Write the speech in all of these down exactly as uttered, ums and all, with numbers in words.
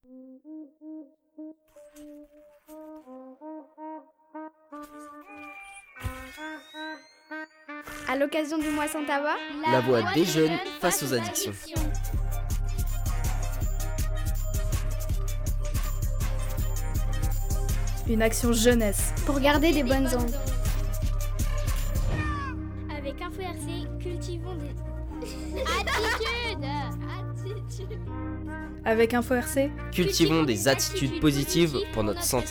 À l'occasion du mois sans tabac, la voix des jeunes face aux addictions. Une action jeunesse pour garder les bonnes ondes. Avec Info R C, cultivons des attitudes. Attitudes. Avec Info R C, cultivons des attitudes positives pour notre santé.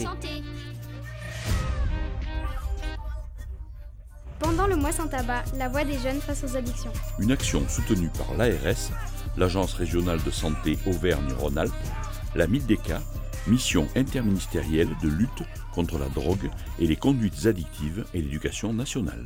Pendant le mois sans tabac, la voix des jeunes face aux addictions. Une action soutenue par l'A R S, l'Agence régionale de santé Auvergne-Rhône-Alpes, la MILDECA, mission interministérielle de lutte contre la drogue et les conduites addictives et l'éducation nationale.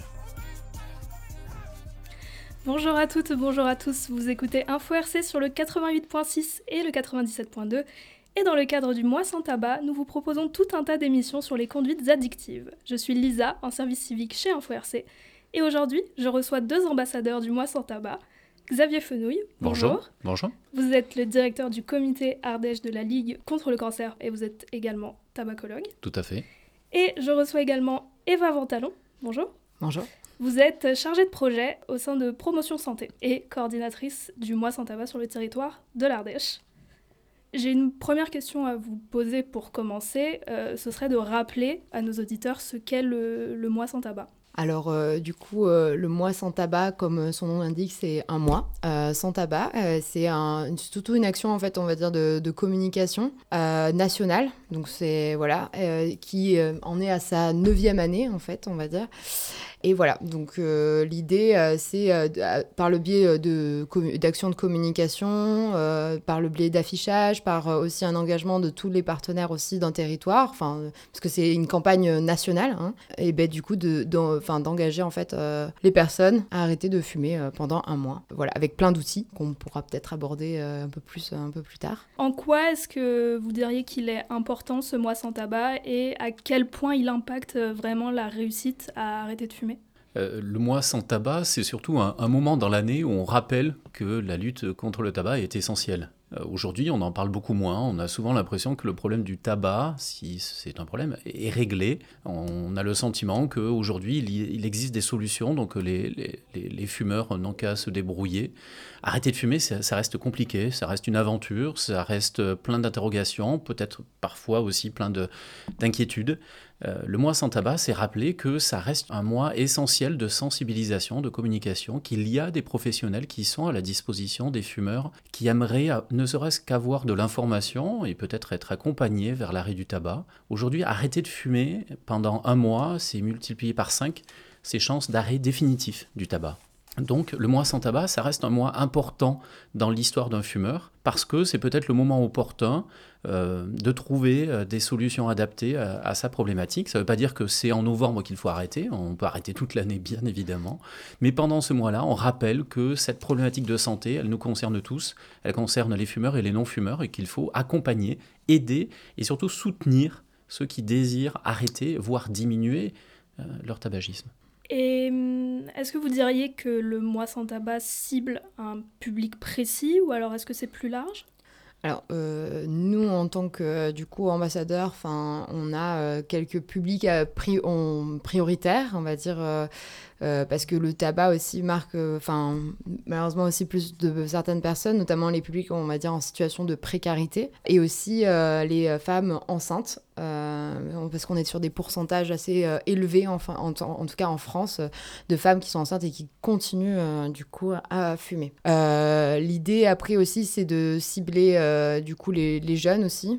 Bonjour à toutes, bonjour à tous, vous écoutez Info R C sur le quatre-vingt-huit virgule six et le quatre-vingt-dix-sept virgule deux. Et dans le cadre du mois sans tabac, nous vous proposons tout un tas d'émissions sur les conduites addictives. Je suis Lisa, en service civique chez Info R C, et aujourd'hui, je reçois deux ambassadeurs du mois sans tabac. Xavier Fenouille, bonjour. Bonjour. Bonjour. Vous êtes le directeur du comité Ardèche de la Ligue contre le cancer et vous êtes également tabacologue. Tout à fait. Et je reçois également Eva Ventalon, bonjour. Bonjour. Vous êtes chargée de projet au sein de Promotion Santé et coordinatrice du mois sans tabac sur le territoire de l'Ardèche. J'ai une première question à vous poser pour commencer. Euh, ce serait de rappeler à nos auditeurs ce qu'est le, le mois sans tabac. Alors, euh, du coup, euh, le mois sans tabac, comme son nom l'indique, c'est un mois euh, sans tabac. Euh, c'est un, surtout une action, en fait, on va dire, de, de communication euh, nationale. Donc, c'est, voilà, euh, qui euh, en est à sa neuvième année, en fait, on va dire. Et voilà, donc euh, l'idée, euh, c'est euh, de, par le biais de, d'actions de communication, euh, par le biais d'affichage, par euh, aussi un engagement de tous les partenaires aussi d'un territoire, enfin, parce que c'est une campagne nationale, hein, et ben du coup, de, de, enfin, d'engager en fait euh, les personnes à arrêter de fumer euh, pendant un mois. Voilà, avec plein d'outils qu'on pourra peut-être aborder euh, un peu plus, un peu plus tard. En quoi est-ce que vous diriez qu'il est important ce mois sans tabac et à quel point il impacte vraiment la réussite à arrêter de fumer ? Euh, le mois sans tabac, c'est surtout un, un moment dans l'année où on rappelle que la lutte contre le tabac est essentielle. Euh, aujourd'hui, on en parle beaucoup moins. On a souvent l'impression que le problème du tabac, si c'est un problème, est réglé. On a le sentiment qu'aujourd'hui, il, y, il existe des solutions, donc les, les, les, les fumeurs n'ont qu'à se débrouiller. Arrêter de fumer, ça, ça reste compliqué, ça reste une aventure, ça reste plein d'interrogations, peut-être parfois aussi plein de, d'inquiétudes. Euh, le mois sans tabac, c'est rappeler que ça reste un mois essentiel de sensibilisation, de communication, qu'il y a des professionnels qui sont à la disposition des fumeurs, qui aimeraient ne serait-ce qu'avoir de l'information et peut-être être accompagnés vers l'arrêt du tabac. Aujourd'hui, arrêter de fumer pendant un mois, c'est multiplié par cinq ses chances d'arrêt définitif du tabac. Donc le mois sans tabac, ça reste un mois important dans l'histoire d'un fumeur parce que c'est peut-être le moment opportun euh, de trouver euh, des solutions adaptées à, à sa problématique. Ça ne veut pas dire que c'est en novembre qu'il faut arrêter, on peut arrêter toute l'année bien évidemment, mais pendant ce mois-là, on rappelle que cette problématique de santé, elle nous concerne tous, elle concerne les fumeurs et les non-fumeurs et qu'il faut accompagner, aider et surtout soutenir ceux qui désirent arrêter, voire diminuer euh, leur tabagisme. Et est-ce que vous diriez que le mois sans tabac cible un public précis ou alors est-ce que c'est plus large ? Alors, euh, nous, en tant que, du coup, ambassadeurs, on a euh, quelques publics euh, pri- on, prioritaires, on va dire, euh, euh, parce que le tabac aussi marque, enfin, euh, malheureusement aussi plus de certaines personnes, notamment les publics, on va dire, en situation de précarité, et aussi euh, les femmes enceintes, euh, parce qu'on est sur des pourcentages assez euh, élevés, enfin, en, en, en tout cas en France, de femmes qui sont enceintes et qui continuent, euh, du coup, à fumer. Euh, l'idée, après, aussi, c'est de cibler... Euh, Euh, du coup les, les jeunes aussi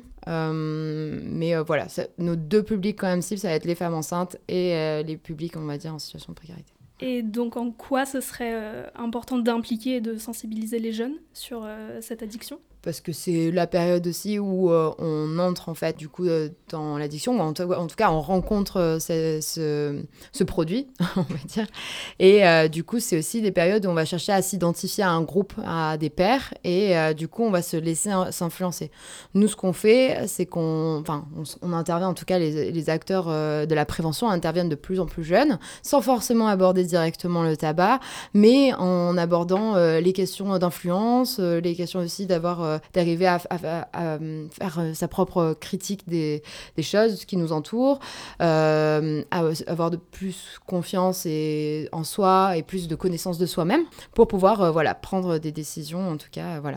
euh, mais euh, voilà ça, nos deux publics quand même cibles ça va être les femmes enceintes et euh, les publics on va dire en situation de précarité. Et donc en quoi ce serait euh, important d'impliquer et de sensibiliser les jeunes sur euh, cette addiction ? Parce que c'est la période aussi où euh, on entre en fait du coup euh, dans l'addiction, ou en, t- en tout cas on rencontre euh, ce, ce, ce produit, on va dire. Et euh, du coup c'est aussi des périodes où on va chercher à s'identifier à un groupe, à des pairs, et euh, du coup on va se laisser in- s'influencer. Nous ce qu'on fait, c'est qu'on, enfin on, on intervient en tout cas les, les acteurs euh, de la prévention interviennent de plus en plus jeunes, sans forcément aborder directement le tabac, mais en abordant euh, les questions d'influence, euh, les questions aussi d'avoir euh, euh, d'arriver à, à, à, à faire sa propre critique des, des choses qui nous entourent, euh, à avoir de plus confiance et, en soi et plus de connaissance de soi-même pour pouvoir euh, voilà, prendre des décisions, en tout cas, euh, voilà.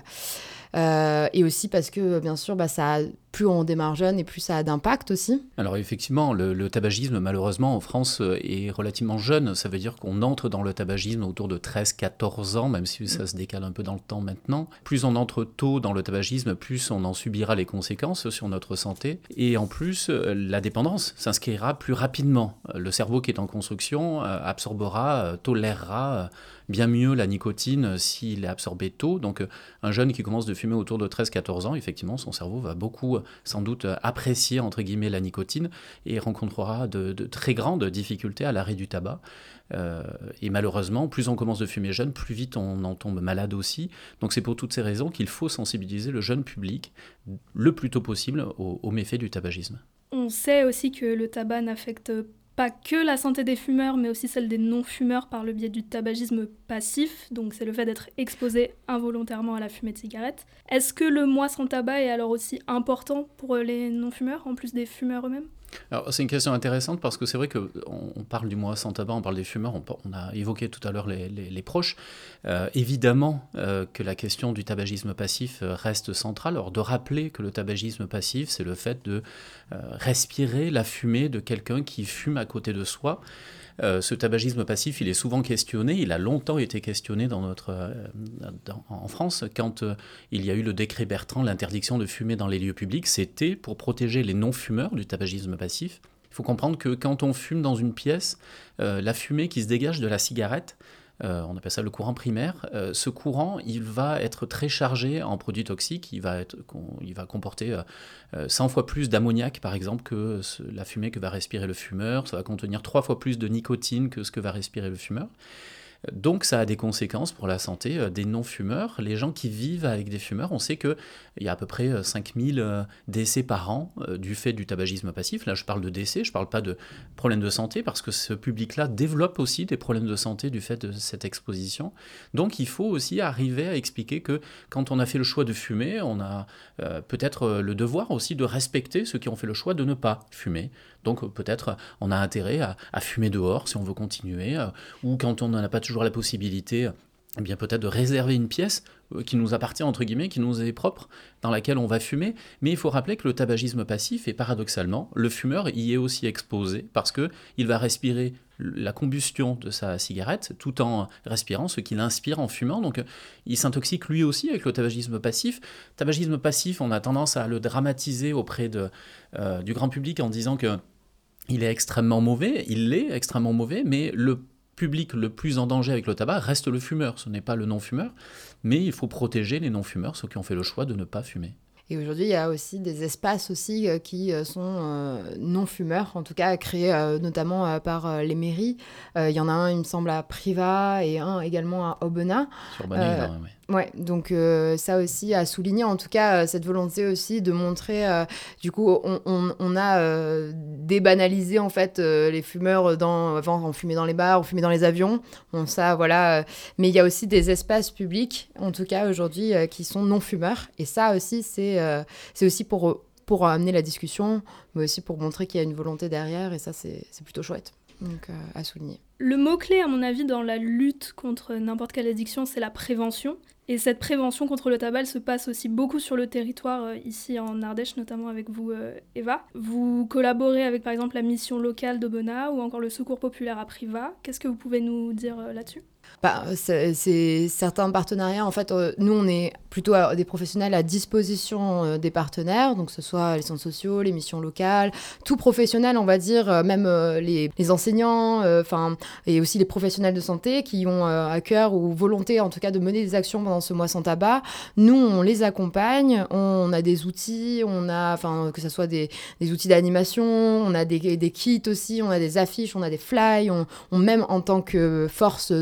Euh, et aussi parce que, bien sûr, bah, ça a, plus on démarre jeune et plus ça a d'impact aussi. Alors effectivement, le, le tabagisme, malheureusement, en France, est relativement jeune. Ça veut dire qu'on entre dans le tabagisme autour de treize à quatorze ans, même si ça se décale un peu dans le temps maintenant. Plus on entre tôt dans le tabagisme, plus on en subira les conséquences sur notre santé. Et en plus, la dépendance s'inscrira plus rapidement. Le cerveau qui est en construction absorbera, tolérera bien mieux la nicotine s'il est absorbé tôt. Donc un jeune qui commence de fumer autour de treize à quatorze ans, effectivement, son cerveau va beaucoup, sans doute, apprécier, entre guillemets, la nicotine et rencontrera de, de très grandes difficultés à l'arrêt du tabac. Euh, et malheureusement, plus on commence de fumer jeune, plus vite on en tombe malade aussi. Donc c'est pour toutes ces raisons qu'il faut sensibiliser le jeune public le plus tôt possible aux, aux méfaits du tabagisme. On sait aussi que le tabac n'affecte pas que la santé des fumeurs, mais aussi celle des non-fumeurs par le biais du tabagisme passif, donc c'est le fait d'être exposé involontairement à la fumée de cigarette. Est-ce que le mois sans tabac est alors aussi important pour les non-fumeurs, en plus des fumeurs eux-mêmes ? Alors, c'est une question intéressante parce que c'est vrai qu'on on parle du mois sans tabac, on parle des fumeurs, on, on a évoqué tout à l'heure les, les, les proches. Euh, évidemment euh, que la question du tabagisme passif reste centrale. Alors, de rappeler que le tabagisme passif, c'est le fait de euh, respirer la fumée de quelqu'un qui fume à côté de soi. Euh, ce tabagisme passif, il est souvent questionné, il a longtemps été questionné dans notre, euh, dans, en France. Quand euh, il y a eu le décret Bertrand, l'interdiction de fumer dans les lieux publics, c'était pour protéger les non-fumeurs du tabagisme passif. Il faut comprendre que quand on fume dans une pièce, euh, la fumée qui se dégage de la cigarette, Euh, on appelle ça le courant primaire. Euh, ce courant, il va être très chargé en produits toxiques. Il va, être, il va comporter euh, cent fois plus d'ammoniac, par exemple, que ce, la fumée que va respirer le fumeur. Ça va contenir trois fois plus de nicotine que ce que va respirer le fumeur. Donc ça a des conséquences pour la santé des non-fumeurs. Les gens qui vivent avec des fumeurs, on sait qu'il y a à peu près cinq mille décès par an du fait du tabagisme passif. Là, je parle de décès, je ne parle pas de problèmes de santé, parce que ce public-là développe aussi des problèmes de santé du fait de cette exposition. Donc il faut aussi arriver à expliquer que quand on a fait le choix de fumer, on a euh, peut-être le devoir aussi de respecter ceux qui ont fait le choix de ne pas fumer. Donc peut-être on a intérêt à, à fumer dehors si on veut continuer, euh, ou quand on n'en a pas toujours la possibilité, eh bien peut-être de réserver une pièce euh, qui nous appartient, entre guillemets, qui nous est propre, dans laquelle on va fumer. Mais il faut rappeler que le tabagisme passif, et paradoxalement, le fumeur y est aussi exposé, parce qu'il va respirer la combustion de sa cigarette tout en respirant ce qu'il inspire en fumant. Donc il s'intoxique lui aussi avec le tabagisme passif. Tabagisme passif, on a tendance à le dramatiser auprès de, euh, du grand public en disant que il est extrêmement mauvais, il l'est extrêmement mauvais, mais le public le plus en danger avec le tabac reste le fumeur, ce n'est pas le non-fumeur, mais il faut protéger les non-fumeurs, ceux qui ont fait le choix de ne pas fumer. Et aujourd'hui, il y a aussi des espaces aussi euh, qui euh, sont euh, non-fumeurs, en tout cas créés euh, notamment euh, par euh, les mairies. Euh, il y en a un, il me semble, à Privas et un également à Aubenas. Sur Bonneuil, euh, oui. Ouais, donc euh, ça aussi à souligner, en tout cas, euh, cette volonté aussi de montrer, euh, du coup, on, on, on a euh, débanalisé en fait euh, les fumeurs, dans, avant on fumait dans les bars, on fumait dans les avions, on, ça, voilà, euh, mais il y a aussi des espaces publics, en tout cas aujourd'hui, euh, qui sont non-fumeurs, et ça aussi, c'est, euh, c'est aussi pour, pour amener la discussion, mais aussi pour montrer qu'il y a une volonté derrière, et ça, c'est, c'est plutôt chouette. Donc, euh, à souligner. Le mot-clé, à mon avis, dans la lutte contre n'importe quelle addiction, c'est la prévention. Et cette prévention contre le tabac, elle se passe aussi beaucoup sur le territoire, euh, ici en Ardèche, notamment avec vous, euh, Eva. Vous collaborez avec, par exemple, la mission locale d'Aubenas ou encore le Secours populaire à Privas. Qu'est-ce que vous pouvez nous dire euh, là-dessus ? Bah, c'est, c'est certains partenariats, en fait, euh, nous, on est plutôt à, des professionnels à disposition euh, des partenaires, donc que ce soit les centres sociaux, les missions locales, tout professionnel, on va dire, euh, même euh, les, les enseignants, euh, et aussi les professionnels de santé qui ont euh, à cœur ou volonté, en tout cas, de mener des actions pendant ce mois sans tabac. Nous, on les accompagne, on a des outils, on a, que ce soit des, des outils d'animation, on a des, des kits aussi, on a des affiches, on a des flyers, on, on même en tant que force de frappe,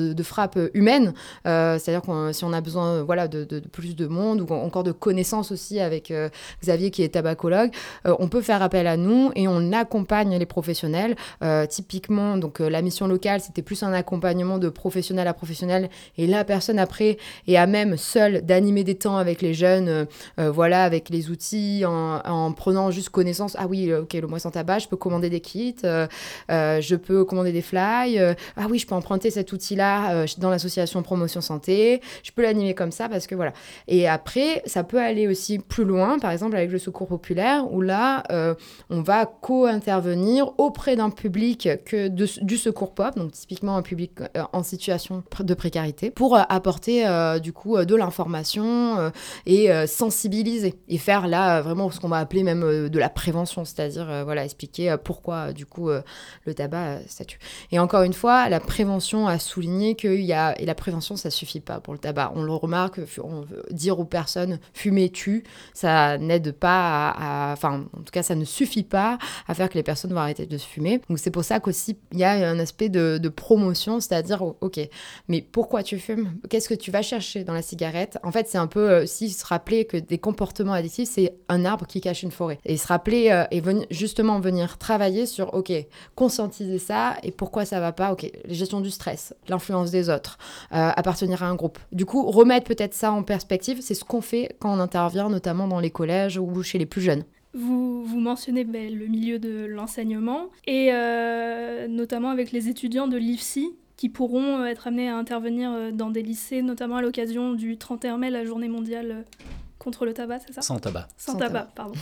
frappe humaine, euh, c'est-à-dire que si on a besoin euh, voilà, de, de, de plus de monde ou encore de connaissances aussi avec euh, Xavier qui est tabacologue, euh, on peut faire appel à nous et on accompagne les professionnels. Euh, typiquement, donc, euh, la mission locale, c'était plus un accompagnement de professionnel à professionnel et la personne après est à même seule d'animer des temps avec les jeunes, euh, euh, voilà, avec les outils, en, en prenant juste connaissance. Ah oui, ok, le mois sans tabac, je peux commander des kits, euh, euh, je peux commander des flyers, euh, ah oui, je peux emprunter cet outil-là euh, dans l'association Promotion Santé, je peux l'animer comme ça parce que voilà. Et après, ça peut aller aussi plus loin, par exemple avec le Secours populaire, où là, euh, on va co-intervenir auprès d'un public que de, du Secours Pop, donc typiquement un public euh, en situation de précarité, pour euh, apporter euh, du coup euh, de l'information euh, et euh, sensibiliser et faire là euh, vraiment ce qu'on va appeler même euh, de la prévention, c'est-à-dire euh, voilà, expliquer euh, pourquoi euh, du coup euh, le tabac euh, ça tue. Et encore une fois, la prévention a souligné qu'il y a, et la prévention ça suffit pas pour le tabac, on le remarque, on veut dire aux personnes fumer tue, ça n'aide pas à, enfin en tout cas ça ne suffit pas à faire que les personnes vont arrêter de fumer. Donc c'est pour ça qu'aussi il y a un aspect de, de promotion, c'est-à-dire ok, mais pourquoi tu fumes ? Qu'est-ce que tu vas chercher dans la cigarette ? En fait c'est un peu euh, aussi se rappeler que des comportements addictifs c'est un arbre qui cache une forêt. Et se rappeler euh, et ven- justement venir travailler sur ok, conscientiser ça et pourquoi ça va pas, ok, la gestion du stress, l'influence des autres, euh, appartenir à un groupe. Du coup remettre peut-être ça en perspective, c'est ce qu'on fait quand on intervient notamment dans les collèges ou chez les plus jeunes. Vous, vous mentionnez ben, le milieu de l'enseignement et euh, notamment avec les étudiants de l'I F C I qui pourront être amenés à intervenir dans des lycées, notamment à l'occasion du trente et un mai, la journée mondiale contre le tabac, c'est ça ? Sans tabac. Sans, Sans tabac, tabac. pardon.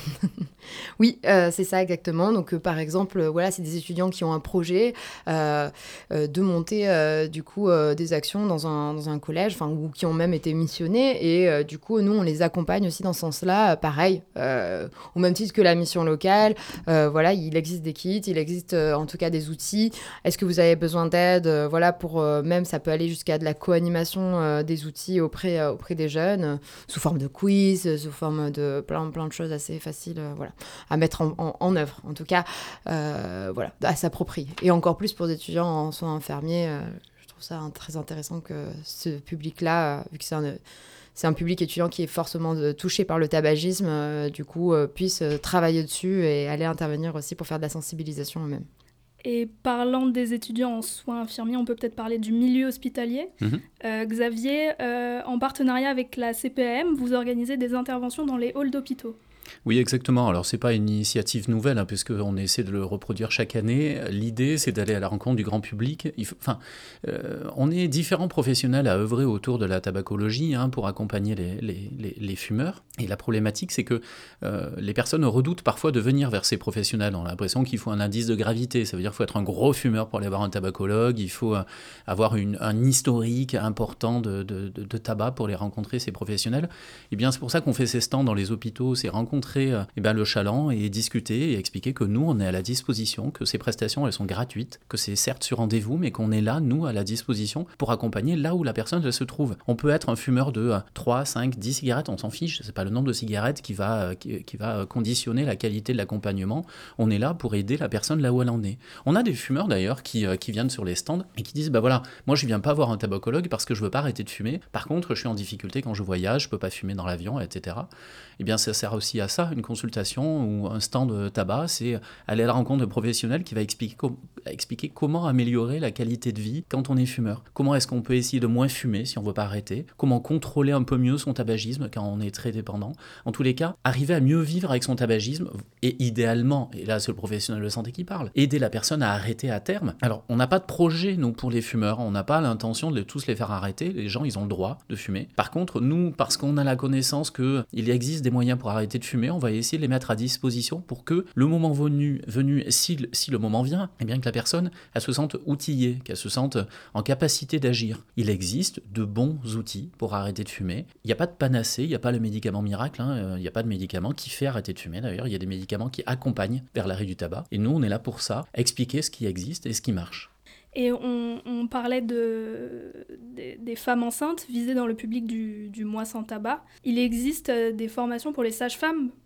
Oui, euh, c'est ça exactement. Donc, euh, par exemple, euh, voilà, c'est des étudiants qui ont un projet euh, euh, de monter euh, du coup euh, des actions dans un, dans un collège, enfin, ou qui ont même été missionnés. Et euh, du coup, nous, on les accompagne aussi dans ce sens-là, euh, pareil, euh, au même titre que la mission locale. Euh, voilà, il existe des kits, il existe euh, en tout cas des outils. Est-ce que vous avez besoin d'aide ? euh, Voilà, pour euh, même, ça peut aller jusqu'à de la co-animation euh, des outils auprès, euh, auprès des jeunes, euh, sous forme de quiz, sous forme de plein, plein de choses assez faciles euh, voilà, à mettre en, en, en œuvre, en tout cas, euh, voilà, à s'approprier. Et encore plus pour des étudiants en soins infirmiers, euh, je trouve ça hein, très intéressant que ce public-là, euh, vu que c'est un, c'est un public étudiant qui est forcément de, touché par le tabagisme, euh, du coup, euh, puisse euh, travailler dessus et aller intervenir aussi pour faire de la sensibilisation eux-mêmes. Et parlant des étudiants en soins infirmiers, on peut peut-être parler du milieu hospitalier. Mmh. Euh, Xavier, euh, en partenariat avec la C P A M, vous organisez des interventions dans les halls d'hôpitaux. Oui, exactement. Alors, ce n'est pas une initiative nouvelle, hein, puisqu'on essaie de le reproduire chaque année. L'idée, c'est d'aller à la rencontre du grand public. Il faut, enfin, euh, on est différents professionnels à œuvrer autour de la tabacologie hein, pour accompagner les, les, les, les fumeurs. Et la problématique, c'est que euh, les personnes redoutent parfois de venir vers ces professionnels. On a l'impression qu'il faut un indice de gravité. Ça veut dire qu'il faut être un gros fumeur pour aller voir un tabacologue. Il faut euh, avoir une, un historique important de, de, de, de tabac pour les rencontrer, ces professionnels. Et bien, c'est pour ça qu'on fait ces stands dans les hôpitaux, ces rencontres euh, eh ben, le chaland et discuter et expliquer que nous, on est à la disposition, que ces prestations, elles sont gratuites, que c'est certes sur rendez-vous, mais qu'on est là, nous, à la disposition pour accompagner là où la personne elle, se trouve. On peut être un fumeur de euh, trois, cinq, dix cigarettes, on s'en fiche, c'est pas le nombre de cigarettes qui va, euh, qui, qui va conditionner la qualité de l'accompagnement. On est là pour aider la personne là où elle en est. On a des fumeurs d'ailleurs qui, euh, qui viennent sur les stands et qui disent, bah voilà, moi je viens pas voir un tabacologue parce que je veux pas arrêter de fumer. Par contre, je suis en difficulté quand je voyage, je peux pas fumer dans l'avion, et cetera. Eh bien, ça sert aussi à ça, une consultation ou un stand de tabac, c'est aller à la rencontre de professionnels qui va expliquer, com- expliquer comment améliorer la qualité de vie quand on est fumeur. Comment est-ce qu'on peut essayer de moins fumer si on ne veut pas arrêter. Comment contrôler un peu mieux son tabagisme quand on est très dépendant. En tous les cas, arriver à mieux vivre avec son tabagisme et idéalement, et là c'est le professionnel de santé qui parle, aider la personne à arrêter à terme. Alors, on n'a pas de projet, nous, pour les fumeurs. On n'a pas l'intention de tous les faire arrêter. Les gens, ils ont le droit de fumer. Par contre, nous, parce qu'on a la connaissance qu'il existe des moyens pour arrêter de fumer, on va essayer de les mettre à disposition pour que le moment venu, venu si, si le moment vient, eh bien que la personne elle se sente outillée, qu'elle se sente en capacité d'agir. Il existe de bons outils pour arrêter de fumer. Il n'y a pas de panacée, il n'y a pas le médicament miracle, hein. Il n'y a pas de médicament qui fait arrêter de fumer. D'ailleurs, il y a des médicaments qui accompagnent vers l'arrêt du tabac. Et nous, on est là pour ça, expliquer ce qui existe et ce qui marche. Et on, on parlait de, des, des femmes enceintes visées dans le public du, du mois sans tabac. Il existe des formations pour les sages-femmes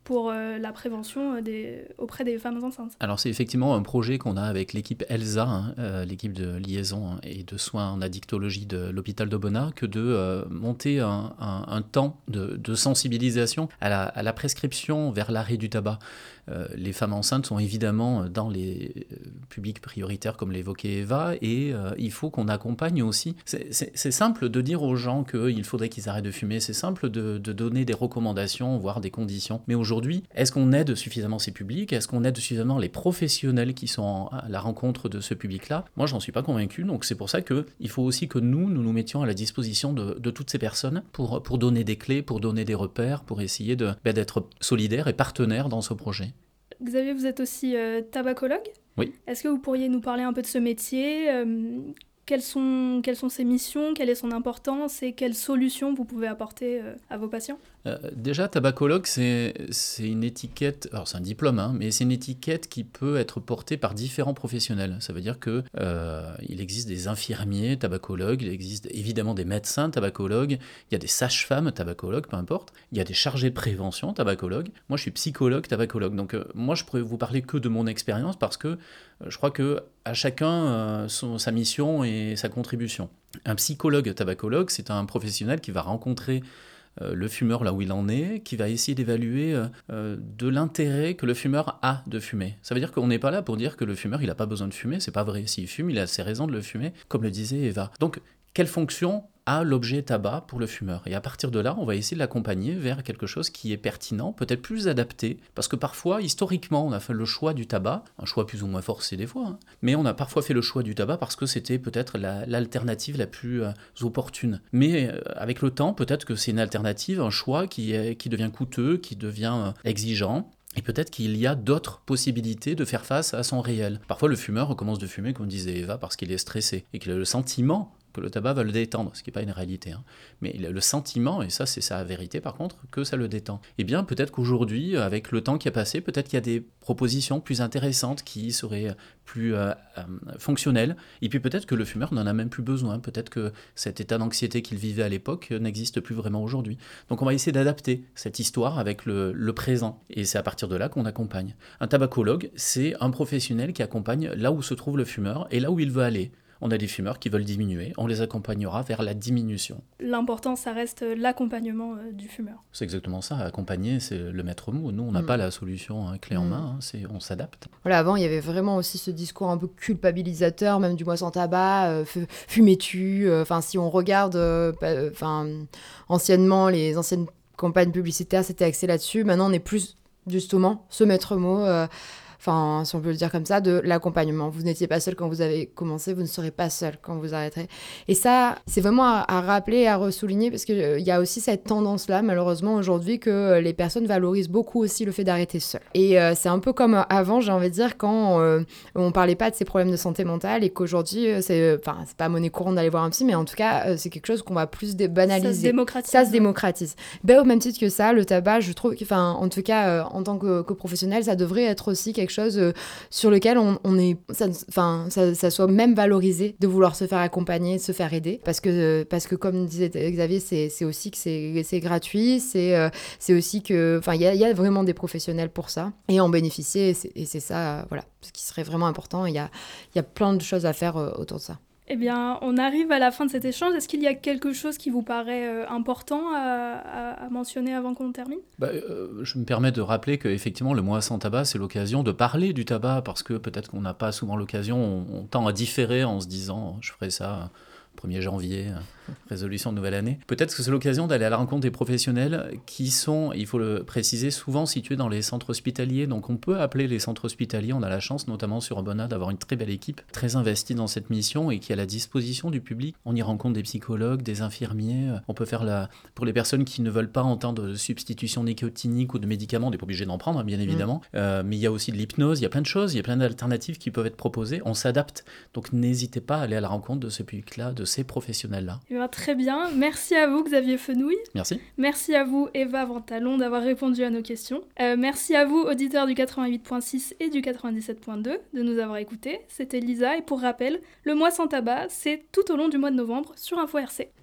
pour euh, la prévention euh, des... auprès des femmes enceintes. Alors c'est effectivement un projet qu'on a avec l'équipe ELSA, hein, euh, l'équipe de liaison et de soins en addictologie de l'hôpital d'Aubenas, que de euh, monter un, un, un temps de, de sensibilisation à la, à la prescription vers l'arrêt du tabac. Euh, les femmes enceintes sont évidemment dans les euh, publics prioritaires comme l'évoquait Eva, et euh, il faut qu'on accompagne aussi. C'est, c'est, c'est simple de dire aux gens qu'il faudrait qu'ils arrêtent de fumer, c'est simple de, de donner des recommandations, voire des conditions. Mais aujourd'hui, est-ce qu'on aide suffisamment ces publics ? Est-ce qu'on aide suffisamment les professionnels qui sont à la rencontre de ce public-là ? Moi, j'en suis pas convaincu, donc c'est pour ça qu'il faut aussi que nous, nous nous mettions à la disposition de, de toutes ces personnes pour, pour donner des clés, pour donner des repères, pour essayer de, ben, d'être solidaires et partenaires dans ce projet. Xavier, vous êtes aussi euh, tabacologue ? Oui. Est-ce que vous pourriez nous parler un peu de ce métier ? euh, quelles, sont, quelles sont ses missions ? Quelle est son importance ? Et quelles solutions vous pouvez apporter euh, à vos patients ? Euh, déjà, tabacologue, c'est, c'est une étiquette, alors c'est un diplôme, hein, mais c'est une étiquette qui peut être portée par différents professionnels. Ça veut dire qu'il euh, existe des infirmiers tabacologues, il existe évidemment des médecins tabacologues, il y a des sages-femmes tabacologues, peu importe, il y a des chargés de prévention tabacologues. Moi, je suis psychologue tabacologue, donc euh, moi, je pourrais vous parler que de mon expérience parce que euh, je crois que à chacun euh, son, sa mission et sa contribution. Un psychologue tabacologue, c'est un professionnel qui va rencontrer Euh, le fumeur là où il en est, qui va essayer d'évaluer euh, euh, de l'intérêt que le fumeur a de fumer. Ça veut dire qu'on n'est pas là pour dire que le fumeur il n'a pas besoin de fumer, c'est pas vrai. S'il fume, il a ses raisons de le fumer, comme le disait Eva. Donc, quelle fonction a l'objet tabac pour le fumeur ? Et à partir de là, on va essayer de l'accompagner vers quelque chose qui est pertinent, peut-être plus adapté, parce que parfois, historiquement, on a fait le choix du tabac, un choix plus ou moins forcé des fois, hein, mais on a parfois fait le choix du tabac parce que c'était peut-être la, l'alternative la plus euh, opportune. Mais euh, avec le temps, peut-être que c'est une alternative, un choix qui, est, qui devient coûteux, qui devient euh, exigeant. Et peut-être qu'il y a d'autres possibilités de faire face à son réel. Parfois, le fumeur recommence de fumer, comme disait Eva, parce qu'il est stressé et qu'il a le sentiment que le tabac va le détendre, ce qui n'est pas une réalité. Hein. Mais il a le sentiment, et ça c'est sa vérité par contre, que ça le détend. Eh bien peut-être qu'aujourd'hui, avec le temps qui a passé, peut-être qu'il y a des propositions plus intéressantes qui seraient plus euh, euh, fonctionnelles, et puis peut-être que le fumeur n'en a même plus besoin, peut-être que cet état d'anxiété qu'il vivait à l'époque n'existe plus vraiment aujourd'hui. Donc on va essayer d'adapter cette histoire avec le, le présent, et c'est à partir de là qu'on accompagne. Un tabacologue, c'est un professionnel qui accompagne là où se trouve le fumeur et là où il veut aller. On a des fumeurs qui veulent diminuer, on les accompagnera vers la diminution. L'important, ça reste l'accompagnement euh, du fumeur. C'est exactement ça, accompagner, c'est le maître mot. Nous, on n'a mmh. pas la solution hein, clé mmh. en main, hein, c'est, on s'adapte. Voilà, avant, il y avait vraiment aussi ce discours un peu culpabilisateur, même du mois sans tabac, euh, fumais-tu, enfin, euh, si on regarde, enfin, euh, anciennement, les anciennes campagnes publicitaires, c'était axé là-dessus. Maintenant, on est plus, justement, ce maître mot... Euh, enfin, si on peut le dire comme ça, de l'accompagnement. Vous n'étiez pas seul quand vous avez commencé, vous ne serez pas seul quand vous arrêterez. Et ça, c'est vraiment à, à rappeler et à ressouligner, parce qu'il euh, y a aussi cette tendance-là, malheureusement, aujourd'hui, que les personnes valorisent beaucoup aussi le fait d'arrêter seul. Et euh, c'est un peu comme avant, j'ai envie de dire, quand euh, on ne parlait pas de ces problèmes de santé mentale, et qu'aujourd'hui, c'est, enfin, c'est pas monnaie courante d'aller voir un psy, mais en tout cas, euh, c'est quelque chose qu'on va plus dé- banaliser. Ça se démocratise. Ça se démocratise. Ben, au même titre que ça, le tabac, je trouve, enfin, en tout cas, euh, en tant que, que professionnel, ça devrait être aussi quelque chose chose euh, sur lequel on, on est, enfin, ça, ça, ça soit même valorisé de vouloir se faire accompagner, de se faire aider, parce que, euh, parce que comme disait Xavier, c'est, c'est aussi que c'est, c'est gratuit, c'est, euh, c'est aussi que, enfin, il y a, y a vraiment des professionnels pour ça, et en bénéficier, et c'est, et c'est ça, euh, voilà, ce qui serait vraiment important. Il y a, y a plein de choses à faire euh, autour de ça. Eh bien, on arrive à la fin de cet échange. Est-ce qu'il y a quelque chose qui vous paraît euh, important à, à, à mentionner avant qu'on termine ? bah, euh, Je me permets de rappeler qu'effectivement, le mois sans tabac, c'est l'occasion de parler du tabac, parce que peut-être qu'on n'a pas souvent l'occasion, on, on tend à différer en se disant « je ferai ça ». premier janvier, résolution de nouvelle année. Peut-être que c'est l'occasion d'aller à la rencontre des professionnels qui sont, il faut le préciser, souvent situés dans les centres hospitaliers. Donc on peut appeler les centres hospitaliers. On a la chance, notamment sur Aubenas, d'avoir une très belle équipe, très investie dans cette mission et qui est à la disposition du public. On y rencontre des psychologues, des infirmiers. On peut faire la... Pour les personnes qui ne veulent pas entendre de substitution nicotinique ou de médicaments, on n'est pas obligé d'en prendre, bien évidemment. Mmh. Euh, mais il y a aussi de l'hypnose, il y a plein de choses, il y a plein d'alternatives qui peuvent être proposées. On s'adapte. Donc n'hésitez pas à aller à la rencontre de ce public-là, de ces professionnels-là. Eh bien, très bien. Merci à vous, Xavier Fenouil. Merci. Merci à vous, Eva Ventalon, d'avoir répondu à nos questions. Euh, merci à vous, auditeurs du quatre-vingt-huit point six et du quatre-vingt-dix-sept point deux, de nous avoir écoutés. C'était Lisa, et pour rappel, le mois sans tabac, c'est tout au long du mois de novembre sur Info R C.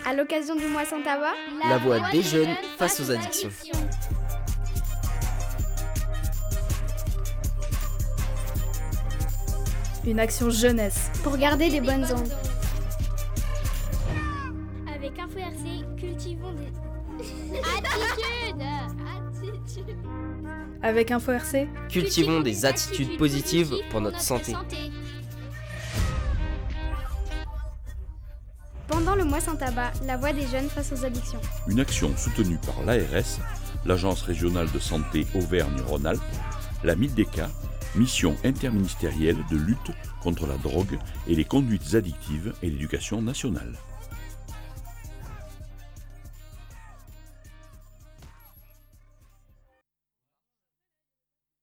À l'occasion du mois sans tabac, La voix des jeunes face aux addictions. Une action jeunesse. pour garder des bonnes ondes. Avec Info R C, cultivons des attitudes. Attitudes. Avec Info R C, Cultivons des attitudes positives pour notre santé. Pendant le mois sans tabac, la voix des jeunes face aux addictions. Une action soutenue par l'A R S, l'Agence régionale de santé Auvergne-Rhône-Alpes, la MILDECA, mission interministérielle de lutte contre la drogue et les conduites addictives et l'éducation nationale.